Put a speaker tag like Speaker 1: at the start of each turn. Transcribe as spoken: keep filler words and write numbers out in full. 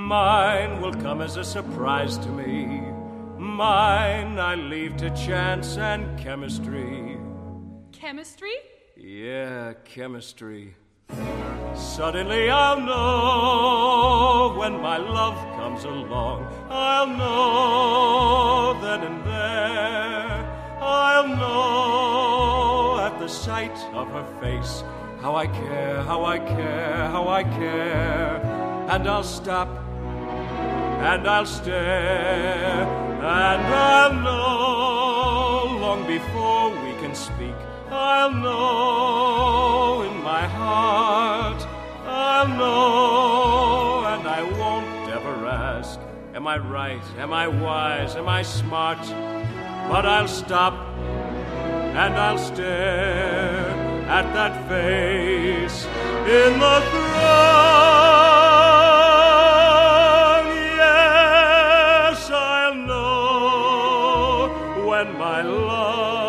Speaker 1: Mine will come as a surprise to me. Mine I leave to chance and chemistry.
Speaker 2: Chemistry?
Speaker 1: Yeah, chemistry. Suddenly I'll know when my love comes along. I'll know then and there. I'll know at the sight of her face how I care, how I care, how I care. And I'll stop and I'll stare, and I'll know long before we can speak. I'll know in my heart, I'll know, and I won't ever ask, am I right, am I wise, am I smart? But I'll stop and I'll stare at that face in the throng. Yes, I'll know when my love